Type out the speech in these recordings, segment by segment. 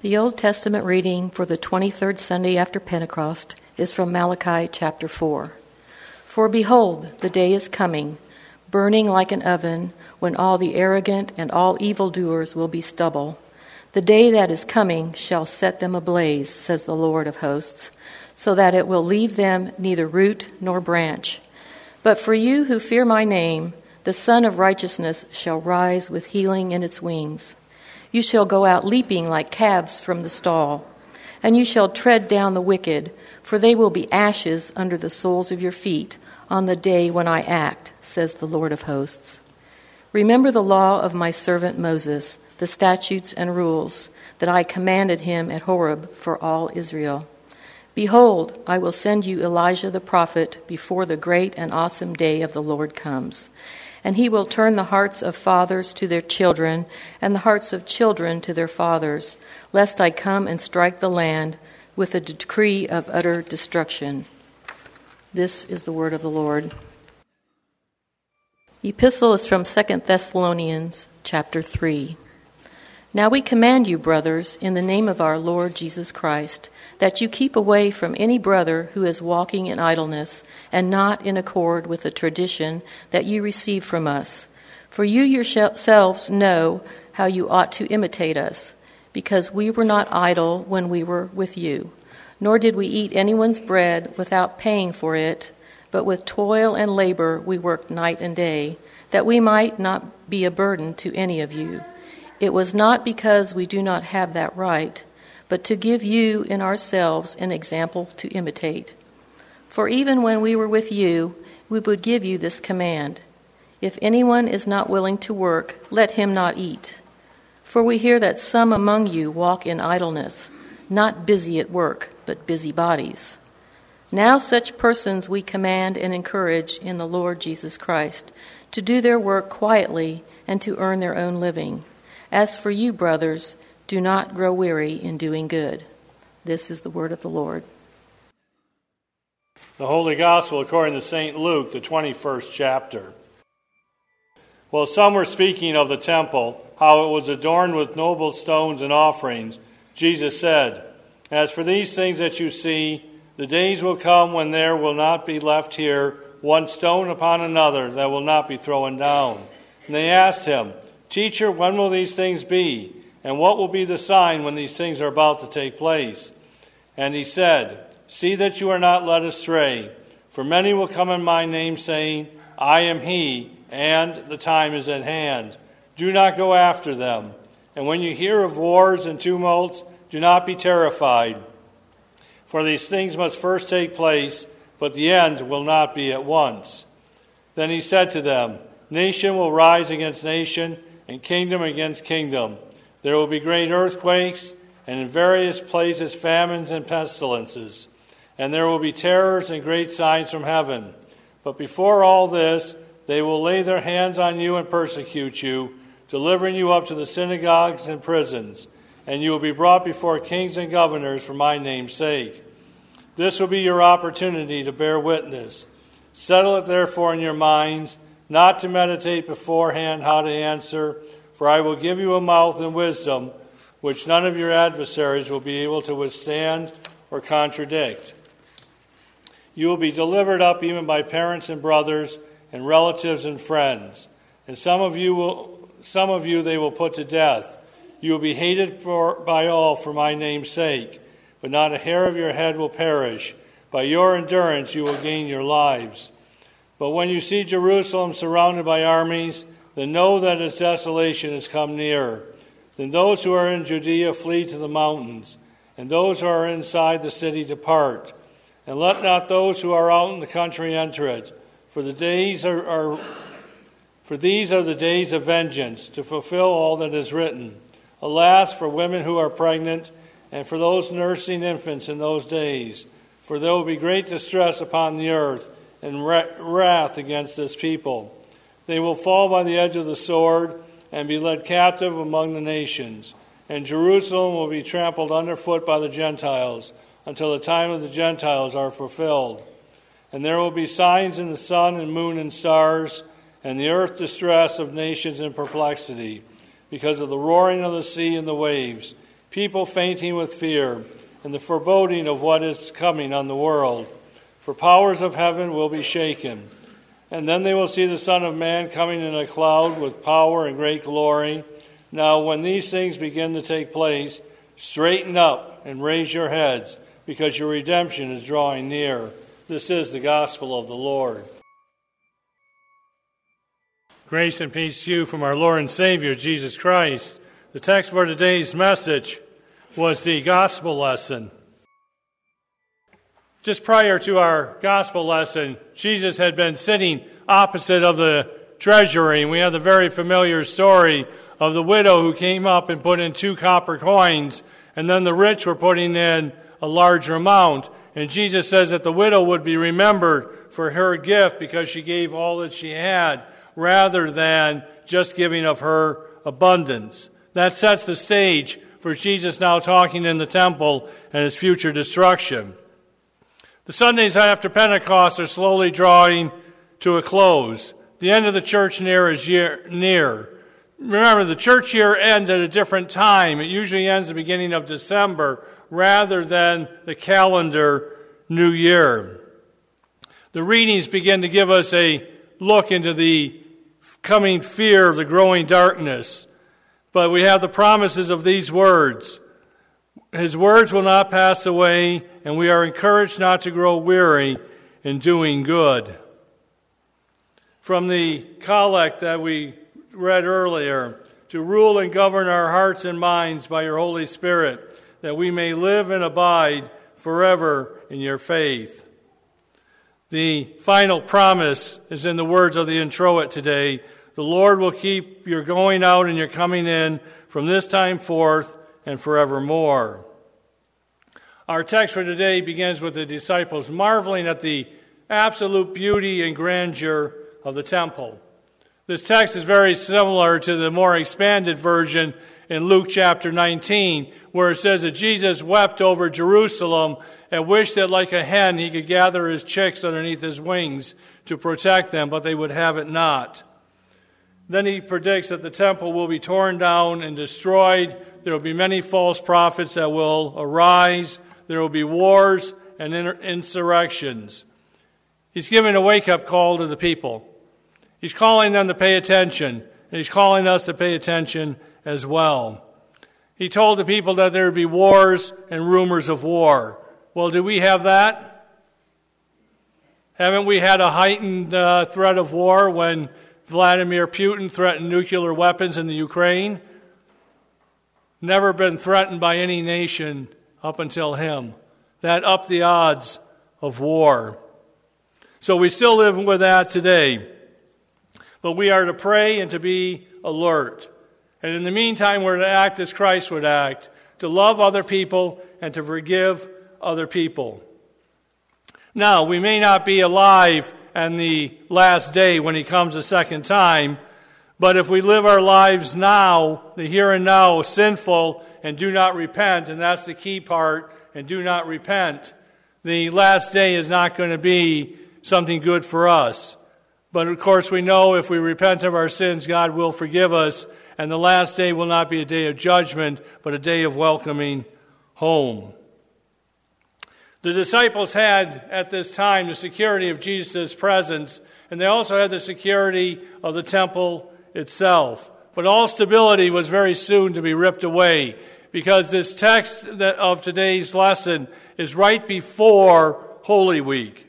The Old Testament reading for the 23rd Sunday after Pentecost is from Malachi chapter 4. For behold, the day is coming, burning like an oven, when all the arrogant and all evildoers will be stubble. The day that is coming shall set them ablaze, says the Lord of hosts, so that it will leave them neither root nor branch. But for you who fear my name, the Son of Righteousness shall rise with healing in its wings. You shall go out leaping like calves from the stall, and you shall tread down the wicked, for they will be ashes under the soles of your feet on the day when I act, says the Lord of hosts. Remember the law of my servant Moses, the statutes and rules that I commanded him at Horeb for all Israel. Behold, I will send you Elijah the prophet before the great and awesome day of the Lord comes. And he will turn the hearts of fathers to their children, and the hearts of children to their fathers, lest I come and strike the land with a decree of utter destruction. This is the word of the Lord. The epistle is from 2 Thessalonians chapter 3. Now we command you, brothers, in the name of our Lord Jesus Christ, that you keep away from any brother who is walking in idleness and not in accord with the tradition that you received from us. For you yourselves know how you ought to imitate us, because we were not idle when we were with you, nor did we eat anyone's bread without paying for it, but with toil and labor we worked night and day, that we might not be a burden to any of you. It was not because we do not have that right, but to give you in ourselves an example to imitate. For even when we were with you, we would give you this command: if anyone is not willing to work, let him not eat. For we hear that some among you walk in idleness, not busy at work, but busybodies. Now such persons we command and encourage in the Lord Jesus Christ to do their work quietly and to earn their own living. As for you, brothers, do not grow weary in doing good. This is the word of the Lord. The Holy Gospel according to St. Luke, the 21st chapter. While some were speaking of the temple, how it was adorned with noble stones and offerings, Jesus said, As for these things that you see, the days will come when there will not be left here one stone upon another that will not be thrown down. And they asked him, Teacher, when will these things be? And what will be the sign when these things are about to take place? And he said, See that you are not led astray, for many will come in my name, saying, I am he, and the time is at hand. Do not go after them. And when you hear of wars and tumults, do not be terrified. For these things must first take place, but the end will not be at once. Then he said to them, Nation will rise against nation, and kingdom against kingdom. There will be great earthquakes, and in various places famines and pestilences. And there will be terrors and great signs from heaven. But before all this, they will lay their hands on you and persecute you, delivering you up to the synagogues and prisons. And you will be brought before kings and governors for my name's sake. This will be your opportunity to bear witness. Settle it therefore in your minds, not to meditate beforehand how to answer, for I will give you a mouth and wisdom, which none of your adversaries will be able to withstand or contradict. You will be delivered up even by parents and brothers and relatives and friends, and some of you they will put to death. You will be hated by all for my name's sake, but not a hair of your head will perish. By your endurance you will gain your lives. But when you see Jerusalem surrounded by armies, then know that its desolation has come near. Then those who are in Judea flee to the mountains, and those who are inside the city depart. And let not those who are out in the country enter it, for these are the days of vengeance, to fulfill all that is written. Alas, for women who are pregnant, and for those nursing infants in those days, for there will be great distress upon the earth, and wrath against this people. They will fall by the edge of the sword and be led captive among the nations. And Jerusalem will be trampled underfoot by the Gentiles until the time of the Gentiles are fulfilled. And there will be signs in the sun and moon and stars, and the earth distress of nations in perplexity, because of the roaring of the sea and the waves. people fainting with fear and the foreboding of what is coming on the world. For powers of heaven will be shaken. And then they will see the Son of Man coming in a cloud with power and great glory. Now, when these things begin to take place, straighten up and raise your heads, because your redemption is drawing near. This is the gospel of the Lord. Grace and peace to you from our Lord and Savior, Jesus Christ. The text for today's message was the gospel lesson. Just prior to our gospel lesson, Jesus had been sitting opposite of the treasury, and we have the very familiar story of the widow who came up and put in 2 copper coins, and then the rich were putting in a larger amount. And Jesus says that the widow would be remembered for her gift because she gave all that she had, rather than just giving of her abundance. That sets the stage for Jesus now talking in the temple and his future destruction. The Sundays after Pentecost are slowly drawing to a close. The end of the church year is near. Remember, the church year ends at a different time. It usually ends at the beginning of December rather than the calendar New Year. The readings begin to give us a look into the coming fear of the growing darkness. But we have the promises of these words. His words will not pass away, and we are encouraged not to grow weary in doing good. From the collect that we read earlier, to rule and govern our hearts and minds by your Holy Spirit, that we may live and abide forever in your faith. The final promise is in the words of the introit today. The Lord will keep your going out and your coming in from this time forth and forevermore. Our text for today begins with the disciples marveling at the absolute beauty and grandeur of the temple. This text is very similar to the more expanded version in Luke chapter 19, where it says that Jesus wept over Jerusalem and wished that like a hen he could gather his chicks underneath his wings to protect them, but they would have it not. Then he predicts that the temple will be torn down and destroyed. There will be many false prophets that will arise. There will be wars and insurrections. He's giving a wake-up call to the people. He's calling them to pay attention, and he's calling us to pay attention as well. He told the people that there would be wars and rumors of war. Well, do we have that? Haven't we had a heightened threat of war when Vladimir Putin threatened nuclear weapons in the Ukraine? Never been threatened by any nation up until him. That upped the odds of war. So we still live with that today. But we are to pray and to be alert. And in the meantime, we're to act as Christ would act, to love other people and to forgive other people. Now, we may not be alive on the last day when he comes a second time, but if we live our lives now, the here and now, sinful and do not repent, and that's the key part, and do not repent, the last day is not going to be something good for us. But of course we know if we repent of our sins, God will forgive us, and the last day will not be a day of judgment, but a day of welcoming home. The disciples had at this time the security of Jesus' presence, and they also had the security of the temple itself. But all stability was very soon to be ripped away, because this text of today's lesson is right before Holy Week.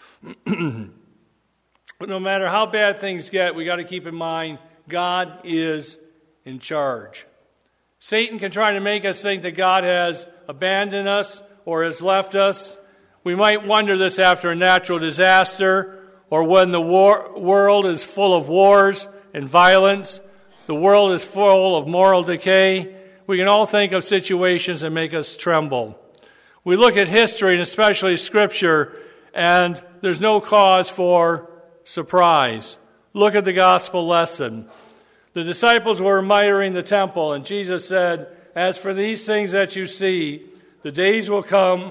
But no matter how bad things get, we got to keep in mind God is in charge. Satan can try to make us think that God has abandoned us or has left us. We might wonder this after a natural disaster or when the world is full of wars and violence. The world is full of moral decay. We can all think of situations that make us tremble. We look at history and especially Scripture, and there's no cause for surprise. Look at the gospel lesson. The disciples were admiring the temple, and Jesus said, "As for these things that you see, the days will come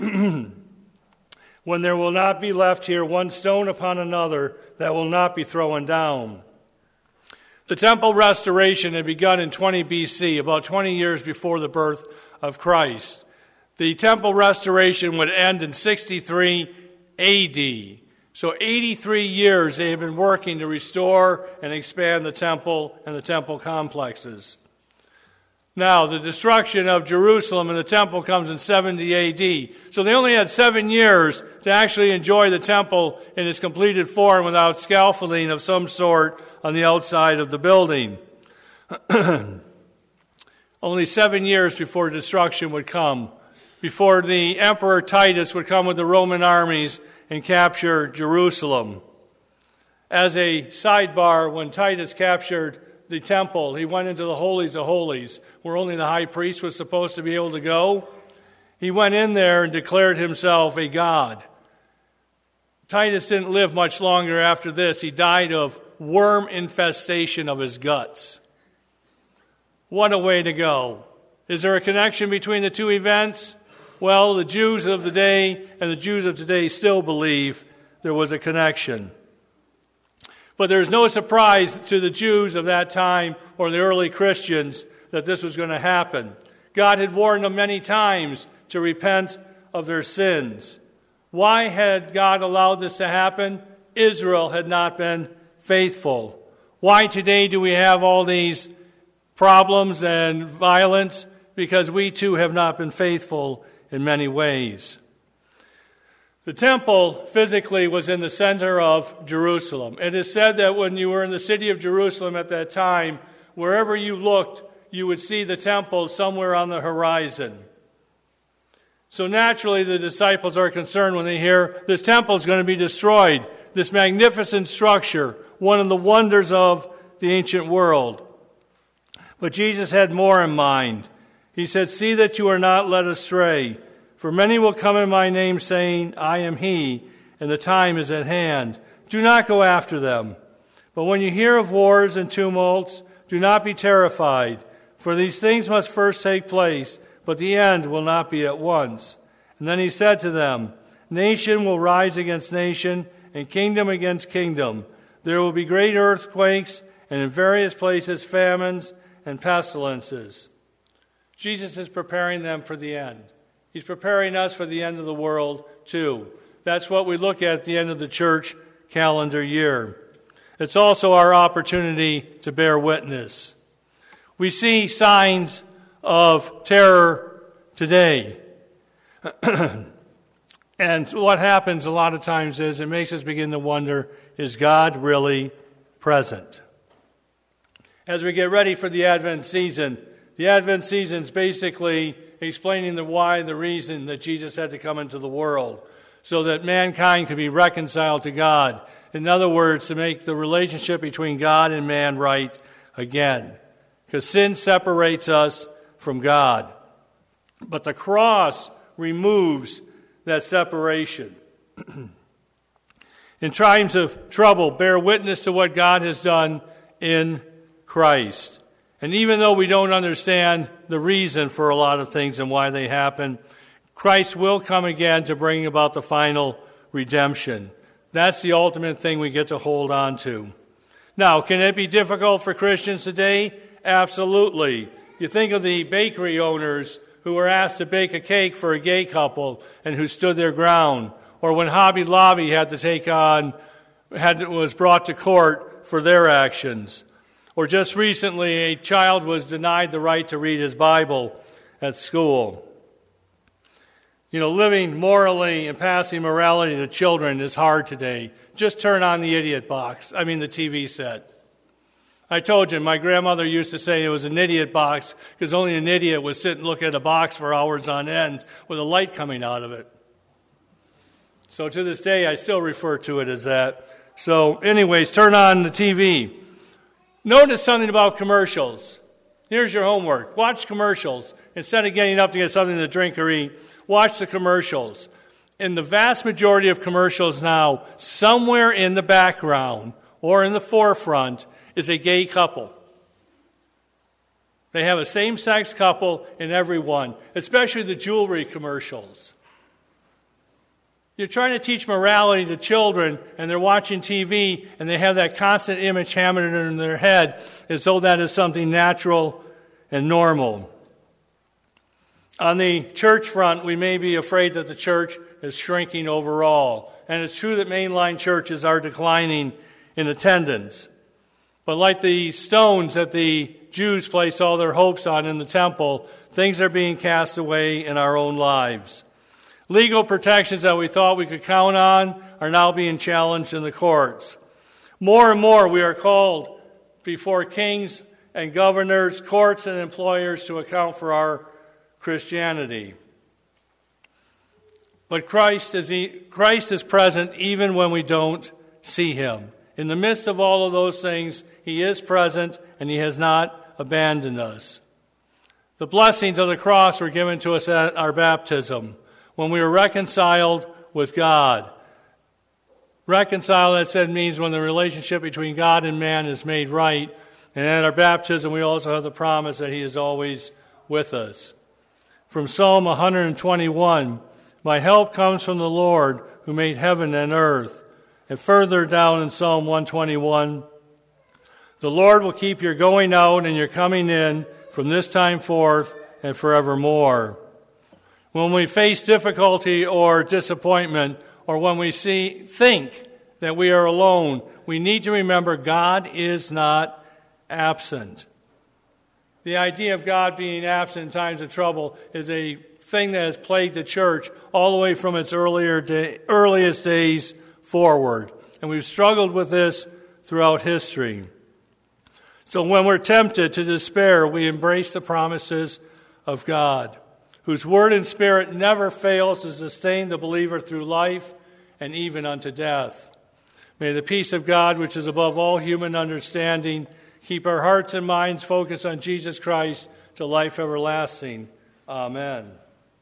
when there will not be left here one stone upon another that will not be thrown down." The temple restoration had begun in 20 BC, about 20 years before the birth of Christ. The temple restoration would end in 63 AD. So 83 years they had been working to restore and expand the temple and the temple complexes. Now, the destruction of Jerusalem and the temple comes in 70 AD. So they only had 7 years to actually enjoy the temple in its completed form without scaffolding of some sort on the outside of the building. Only 7 years before destruction would come, before the Emperor Titus would come with the Roman armies and capture Jerusalem. As a sidebar, when Titus captured the temple, he went into the holies of holies, where only the high priest was supposed to be able to go. He went in there and declared himself a god. Titus didn't live much longer after this. He died of worm infestation of his guts. What a way to go. Is there a connection between the two events? Well, the Jews of the day and the Jews of today still believe there was a connection. But there's no surprise to the Jews of that time or the early Christians that this was going to happen. God had warned them many times to repent of their sins. Why had God allowed this to happen? Israel had not been faithful. Why today do we have all these problems and violence? Because we too have not been faithful in many ways. The temple physically was in the center of Jerusalem. It is said that when you were in the city of Jerusalem at that time, wherever you looked, you would see the temple somewhere on the horizon. So naturally, the disciples are concerned when they hear this temple is going to be destroyed, this magnificent structure, one of the wonders of the ancient world. But Jesus had more in mind. He said, "See that you are not led astray. For many will come in my name, saying, 'I am he,' and the time is at hand. Do not go after them. But when you hear of wars and tumults, do not be terrified, for these things must first take place, but the end will not be at once." And then he said to them, "Nation will rise against nation, and kingdom against kingdom. There will be great earthquakes, and in various places famines and pestilences." Jesus is preparing them for the end. He's preparing us for the end of the world, too. That's what we look at the end of the church calendar year. It's also our opportunity to bear witness. We see signs of terror today. And what happens a lot of times is it makes us begin to wonder, is God really present? As we get ready for the Advent season is basically explaining the why, the reason that Jesus had to come into the world, so that mankind could be reconciled to God. In other words, to make the relationship between God and man right again. Because sin separates us from God. But the cross removes that separation. In times of trouble, bear witness to what God has done in Christ. And even though we don't understand the reason for a lot of things and why they happen, Christ will come again to bring about the final redemption. That's the ultimate thing we get to hold on to. Now, can it be difficult for Christians today? Absolutely. You think of the bakery owners who were asked to bake a cake for a gay couple and who stood their ground. Or when Hobby Lobby was brought to court for their actions. Or just recently, a child was denied the right to read his Bible at school. Living morally and passing morality to children is hard today. Just turn on the the TV set. I told you, my grandmother used to say it was an idiot box because only an idiot would sit and look at a box for hours on end with a light coming out of it. So to this day, I still refer to it as that. So anyways, turn on the TV. Notice something about commercials. Here's your homework. Watch commercials. Instead of getting up to get something to drink or eat, watch the commercials. In the vast majority of commercials now, somewhere in the background or in the forefront is a gay couple. They have a same-sex couple in every one, especially the jewelry commercials. You're trying to teach morality to children, and they're watching TV, and they have that constant image hammered in their head as though that is something natural and normal. On the church front, we may be afraid that the church is shrinking overall. And it's true that mainline churches are declining in attendance. But like the stones that the Jews placed all their hopes on in the temple, things are being cast away in our own lives. Legal protections that we thought we could count on are now being challenged in the courts. More and more we are called before kings and governors, courts and employers to account for our Christianity. But Christ is present even when we don't see him. In the midst of all of those things, he is present and he has not abandoned us. The blessings of the cross were given to us at our baptism when we were reconciled with God. Reconciled, that said, means when the relationship between God and man is made right. And at our baptism, we also have the promise that he is always with us. From Psalm 121, my help comes from the Lord who made heaven and earth. And further down in Psalm 121, the Lord will keep your going out and your coming in from this time forth and forevermore. When we face difficulty or disappointment, or when we think that we are alone, we need to remember God is not absent. The idea of God being absent in times of trouble is a thing that has plagued the church all the way from its earliest days forward. And we've struggled with this throughout history. So when we're tempted to despair, we embrace the promises of God, whose word and spirit never fails to sustain the believer through life and even unto death. May the peace of God, which is above all human understanding, keep our hearts and minds focused on Jesus Christ to life everlasting. Amen.